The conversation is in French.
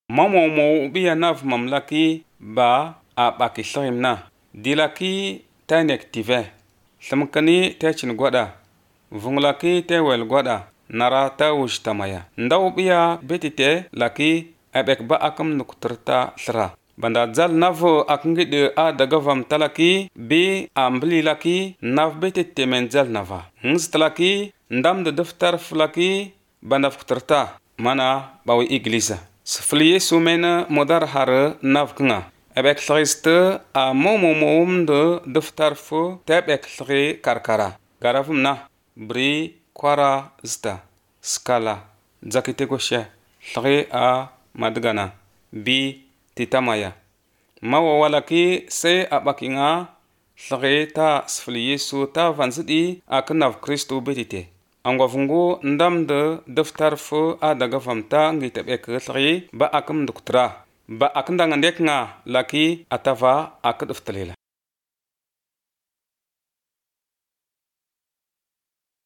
Mamomo biya nav mamlaki ba a baki slimna. Dilaki tanek tive. Slimkani techin gwada. Vunglaki te wel gwada. Nara ta wujtamaya. Ndaw biya betite laki abek ba akam nuktrta sra. Banda zal nav akngide a daga vam talaki bi ambli laki nav betite men zal nava. Talaki ndam de daftar flaki banda fuktrta mana bawi iglisa. Sfli Yesu mena modar har nav kanga. Abek sliste a momom de daftar fu tabek sli karkara. Garavumna bri kwara zta skala zakite goshe sli a madgana bi titamaya. Mawa walaki se abakinga sli ta sfli Yesu ta vanzidi aknav Kristo betite. Angwavungu ndam de daftar fu a daga famta ngitabek sli ba akam doktra ba akndanga ndeknga laki atava akduftalila.